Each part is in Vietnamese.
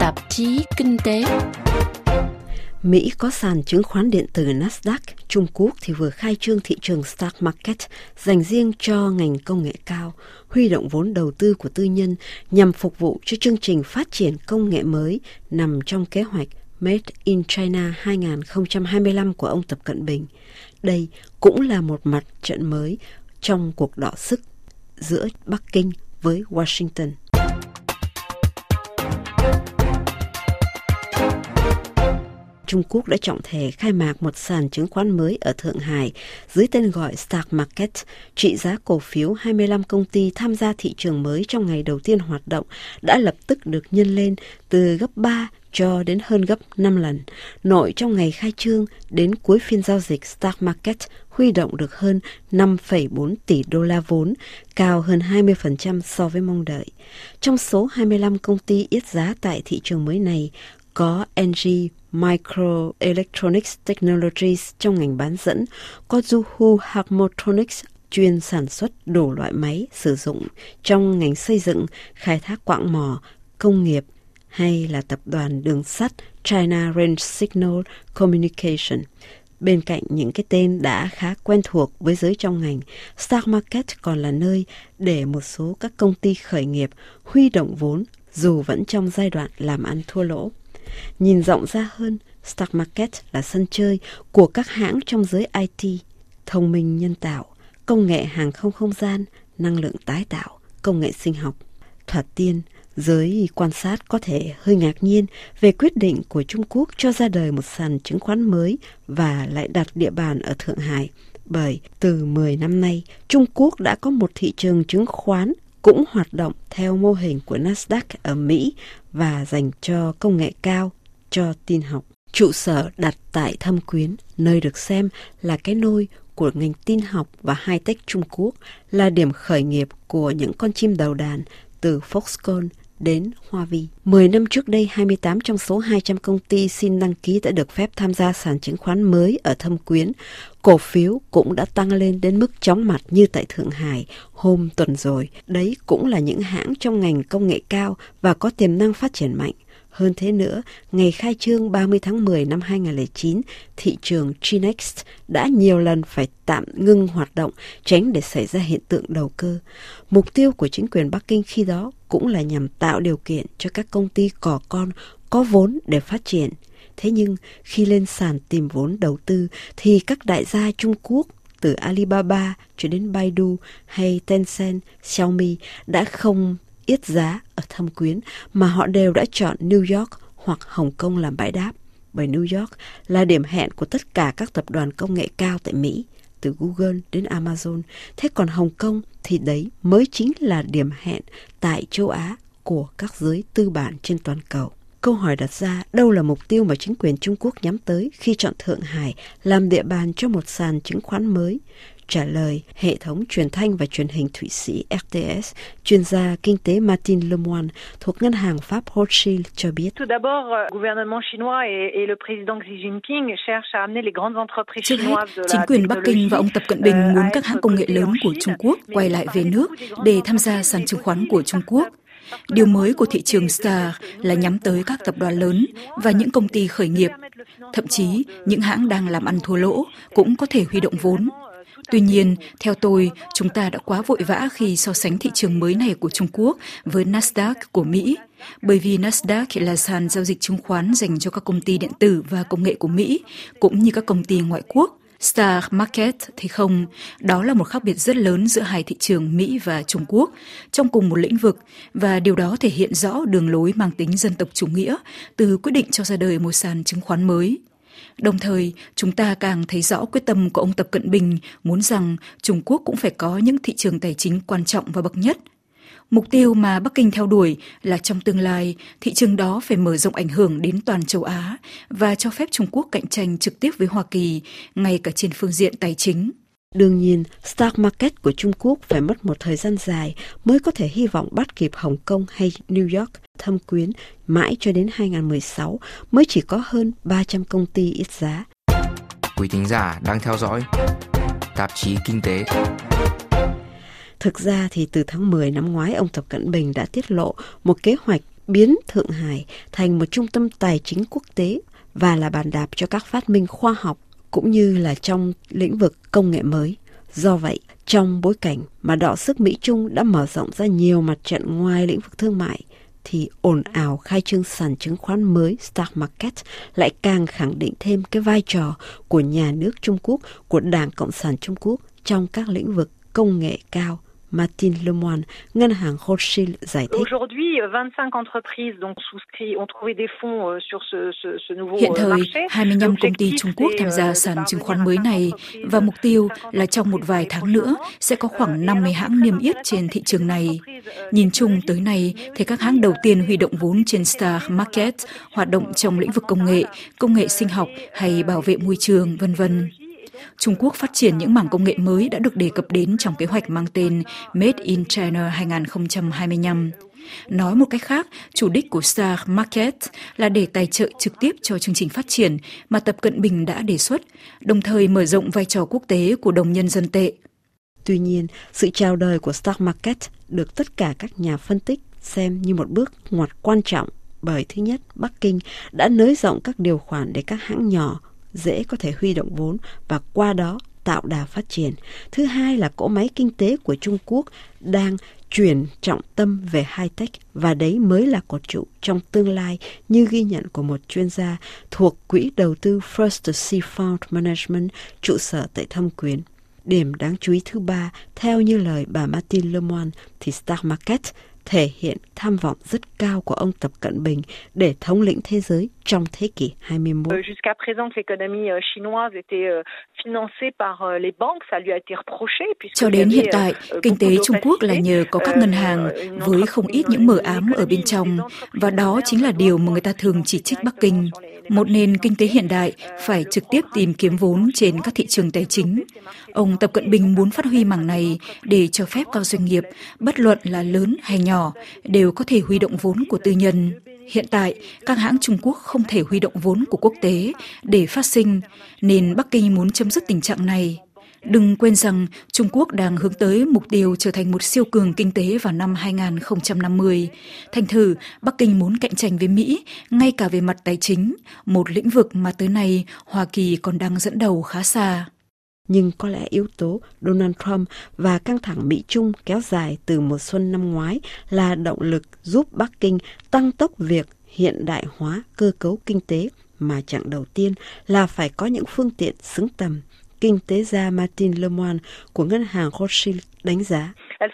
tạp chí kinh tế. Mỹ có sàn chứng khoán điện tử Nasdaq, Trung Quốc thì vừa khai trương thị trường Stock Market dành riêng cho ngành công nghệ cao, huy động vốn đầu tư của tư nhân nhằm phục vụ cho chương trình phát triển công nghệ mới nằm trong kế hoạch Made in China 2025 của ông Tập Cận Bình. Đây cũng là một mặt trận mới trong cuộc đọ sức giữa Bắc Kinh với Washington. Trung Quốc đã trọng thể khai mạc một sàn chứng khoán mới ở Thượng Hải dưới tên gọi Stock Market. Trị giá cổ phiếu 25 công ty tham gia thị trường mới trong ngày đầu tiên hoạt động đã lập tức được nhân lên từ gấp 3 cho đến hơn gấp 5 lần. Nội trong ngày khai trương đến cuối phiên giao dịch, Stock Market huy động được hơn 5,4 tỷ đô la vốn, cao hơn 20% so với mong đợi. Trong số 25 công ty yết giá tại thị trường mới này, có LG Microelectronics Technologies trong ngành bán dẫn, có Zhuhai Harmotronics chuyên sản xuất đủ loại máy sử dụng trong ngành xây dựng, khai thác quặng mỏ, công nghiệp, hay là tập đoàn đường sắt China Range Signal Communication. Bên cạnh những cái tên đã khá quen thuộc với giới trong ngành, Stock Market còn là nơi để một số các công ty khởi nghiệp huy động vốn dù vẫn trong giai đoạn làm ăn thua lỗ. Nhìn rộng ra hơn, Stock Market là sân chơi của các hãng trong giới IT, thông minh nhân tạo, công nghệ hàng không không gian, năng lượng tái tạo, công nghệ sinh học. Thoạt tiên, giới quan sát có thể hơi ngạc nhiên về quyết định của Trung Quốc cho ra đời một sàn chứng khoán mới và lại đặt địa bàn ở Thượng Hải. Bởi từ 10 năm nay, Trung Quốc đã có một thị trường chứng khoán cũng hoạt động theo mô hình của Nasdaq ở Mỹ và dành cho công nghệ cao, cho tin học. Trụ sở đặt tại Thâm Quyến, nơi được xem là cái nôi của ngành tin học và high-tech Trung Quốc, là điểm khởi nghiệp của những con chim đầu đàn từ Foxconn đến Huawei. 10 năm trước đây, 28 trong số 200 công ty xin đăng ký đã được phép tham gia sàn chứng khoán mới ở Thâm Quyến. Cổ phiếu cũng đã tăng lên đến mức chóng mặt như tại Thượng Hải hôm tuần rồi. Đấy cũng là những hãng trong ngành công nghệ cao và có tiềm năng phát triển mạnh. Hơn thế nữa, ngày khai trương 30 tháng 10 năm 2009, thị trường Chi-Next đã nhiều lần phải tạm ngưng hoạt động tránh để xảy ra hiện tượng đầu cơ. Mục tiêu của chính quyền Bắc Kinh khi đó cũng là nhằm tạo điều kiện cho các công ty cò con có vốn để phát triển. Thế nhưng khi lên sàn tìm vốn đầu tư thì các đại gia Trung Quốc từ Alibaba cho đến Baidu hay Tencent, Xiaomi đã không yết giá ở Thâm Quyến mà họ đều đã chọn New York hoặc Hồng Kông làm bãi đáp, bởi New York là điểm hẹn của tất cả các tập đoàn công nghệ cao tại Mỹ, từ Google đến Amazon. Thế còn Hồng Kông thì đấy mới chính là điểm hẹn tại châu Á của các giới tư bản trên toàn cầu. Câu hỏi đặt ra, đâu là mục tiêu mà chính quyền Trung Quốc nhắm tới khi chọn Thượng Hải làm địa bàn cho một sàn chứng khoán mới? Trả lời, hệ thống truyền thanh và truyền hình Thụy Sĩ RTS, chuyên gia kinh tế Martin Lemoine thuộc ngân hàng Pháp Rothschild cho biết. Trước hết, chính quyền Bắc Kinh và ông Tập Cận Bình muốn các hãng công nghệ lớn của Trung Quốc quay lại về nước để tham gia sàn chứng khoán của Trung Quốc. Điều mới của thị trường Star là nhắm tới các tập đoàn lớn và những công ty khởi nghiệp. Thậm chí, những hãng đang làm ăn thua lỗ cũng có thể huy động vốn. Tuy nhiên, theo tôi, chúng ta đã quá vội vã khi so sánh thị trường mới này của Trung Quốc với Nasdaq của Mỹ, bởi vì Nasdaq là sàn giao dịch chứng khoán dành cho các công ty điện tử và công nghệ của Mỹ, cũng như các công ty ngoại quốc. Stock Market thì không, đó là một khác biệt rất lớn giữa hai thị trường Mỹ và Trung Quốc trong cùng một lĩnh vực, và điều đó thể hiện rõ đường lối mang tính dân tộc chủ nghĩa từ quyết định cho ra đời một sàn chứng khoán mới. Đồng thời, chúng ta càng thấy rõ quyết tâm của ông Tập Cận Bình muốn rằng Trung Quốc cũng phải có những thị trường tài chính quan trọng và bậc nhất. Mục tiêu mà Bắc Kinh theo đuổi là trong tương lai, thị trường đó phải mở rộng ảnh hưởng đến toàn châu Á và cho phép Trung Quốc cạnh tranh trực tiếp với Hoa Kỳ, ngay cả trên phương diện tài chính. Đương nhiên, Stock Market của Trung Quốc phải mất một thời gian dài mới có thể hy vọng bắt kịp Hồng Kông hay New York. Thâm Quyến mãi cho đến 2016 mới chỉ có hơn 300 công ty yết giá. Quý thính giả đang theo dõi tạp chí Kinh tế. Thực ra thì từ tháng 10 năm ngoái, ông Tập Cận Bình đã tiết lộ một kế hoạch biến Thượng Hải thành một trung tâm tài chính quốc tế và là bàn đạp cho các phát minh khoa học cũng như là trong lĩnh vực công nghệ mới. Do vậy, trong bối cảnh mà đọ sức Mỹ-Trung đã mở rộng ra nhiều mặt trận ngoài lĩnh vực thương mại, thì ồn ào khai trương sàn chứng khoán mới Stock Market lại càng khẳng định thêm cái vai trò của nhà nước Trung Quốc, của Đảng Cộng sản Trung Quốc trong các lĩnh vực công nghệ cao. Martin Lemoine, ngân hàng Rothschild giải thích. Hiện thời, 25 công ty Trung Quốc tham gia sàn chứng khoán mới này và mục tiêu là trong một vài tháng nữa sẽ có khoảng 50 hãng niêm yết trên thị trường này. Nhìn chung tới nay, thì các hãng đầu tiên huy động vốn trên Stock Market hoạt động trong lĩnh vực công nghệ sinh học hay bảo vệ môi trường, v.v. Trung Quốc phát triển những mảng công nghệ mới đã được đề cập đến trong kế hoạch mang tên Made in China 2025. Nói một cách khác, chủ đích của Stock Market là để tài trợ trực tiếp cho chương trình phát triển mà Tập Cận Bình đã đề xuất, đồng thời mở rộng vai trò quốc tế của đồng nhân dân tệ. Tuy nhiên, sự chào đời của Stock Market được tất cả các nhà phân tích xem như một bước ngoặt quan trọng bởi thứ nhất, Bắc Kinh đã nới rộng các điều khoản để các hãng nhỏ dễ có thể huy động vốn và qua đó tạo đà phát triển. Thứ hai là cỗ máy kinh tế của Trung Quốc đang chuyển trọng tâm về high-tech và đấy mới là cột trụ trong tương lai như ghi nhận của một chuyên gia thuộc quỹ đầu tư First Sea Fund Management trụ sở tại Thâm Quyến. Điểm đáng chú ý thứ ba, theo như lời bà Martin Lemoine, thì Stock Market thể hiện tham vọng rất cao của ông Tập Cận Bình để thống lĩnh thế giới trong thế kỷ 21. Cho đến hiện tại, kinh tế Trung Quốc là nhờ có các ngân hàng với không ít những mờ ám ở bên trong, và đó chính là điều mà người ta thường chỉ trích Bắc Kinh. Một nền kinh tế hiện đại phải trực tiếp tìm kiếm vốn trên các thị trường tài chính. Ông Tập Cận Bình muốn phát huy mảng này để cho phép các doanh nghiệp, bất luận là lớn hay nhỏ, đều có thể huy động vốn của tư nhân. Hiện tại, các hãng Trung Quốc không thể huy động vốn của quốc tế để phát sinh, nên Bắc Kinh muốn chấm dứt tình trạng này. Đừng quên rằng Trung Quốc đang hướng tới mục tiêu trở thành một siêu cường kinh tế vào năm 2050. Thành thử, Bắc Kinh muốn cạnh tranh với Mỹ, ngay cả về mặt tài chính, một lĩnh vực mà tới nay Hoa Kỳ còn đang dẫn đầu khá xa. Nhưng có lẽ yếu tố Donald Trump và căng thẳng Mỹ-Trung kéo dài từ mùa xuân năm ngoái là động lực giúp Bắc Kinh tăng tốc việc hiện đại hóa cơ cấu kinh tế, mà chặng đầu tiên là phải có những phương tiện xứng tầm. Kinh tế gia Martin Lemoine của ngân hàng Rothschild đánh giá.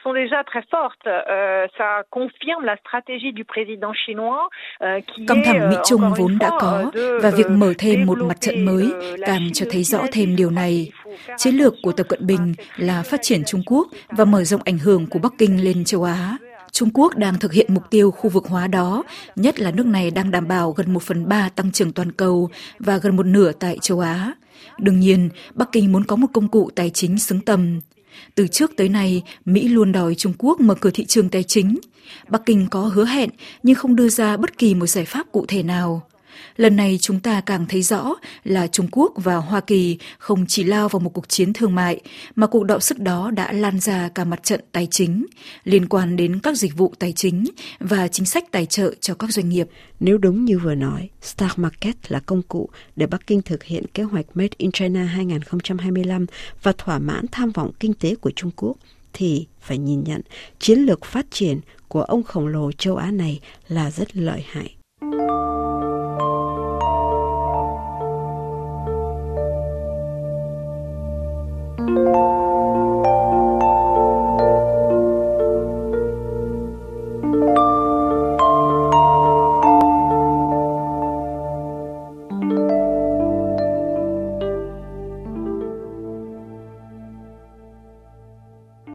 Căng thẳng Mỹ-Trung vốn đã có, và việc mở thêm một mặt trận mới càng cho thấy rõ thêm điều này. Chiến lược của Tập Cận Bình là phát triển Trung Quốc và mở rộng ảnh hưởng của Bắc Kinh lên châu Á. Trung Quốc đang thực hiện mục tiêu khu vực hóa đó, nhất là nước này đang đảm bảo gần 1/3 tăng trưởng toàn cầu và gần 1/2 tại châu Á. Đương nhiên, Bắc Kinh muốn có một công cụ tài chính xứng tầm. Từ trước tới nay, Mỹ luôn đòi Trung Quốc mở cửa thị trường tài chính. Bắc Kinh có hứa hẹn nhưng không đưa ra bất kỳ một giải pháp cụ thể nào. Lần này chúng ta càng thấy rõ là Trung Quốc và Hoa Kỳ không chỉ lao vào một cuộc chiến thương mại, mà cuộc đọ sức đó đã lan ra cả mặt trận tài chính, liên quan đến các dịch vụ tài chính và chính sách tài trợ cho các doanh nghiệp. Nếu đúng như vừa nói, Stock Market là công cụ để Bắc Kinh thực hiện kế hoạch Made in China 2025 và thỏa mãn tham vọng kinh tế của Trung Quốc, thì phải nhìn nhận chiến lược phát triển của ông khổng lồ châu Á này là rất lợi hại.